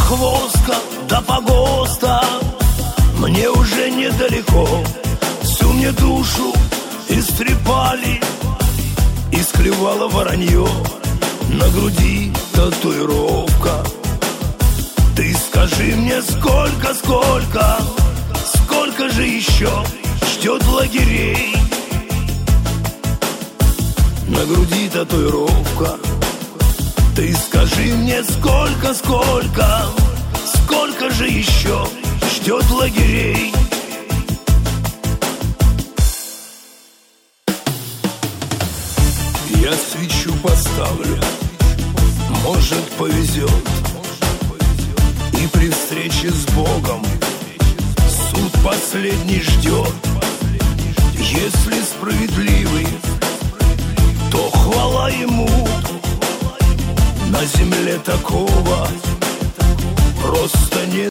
Похвостка до погоста мне уже недалеко. Всю мне душу истрепали, исклевало воронье. На груди татуировка. Ты скажи мне, сколько же еще ждет лагерей? На груди татуировка. Ты скажи мне, сколько же еще ждет лагерей? Я свечу поставлю, может повезет, и при встрече с Богом суд последний ждет. Если справедливый, то хвала ему. На земле такого просто нет.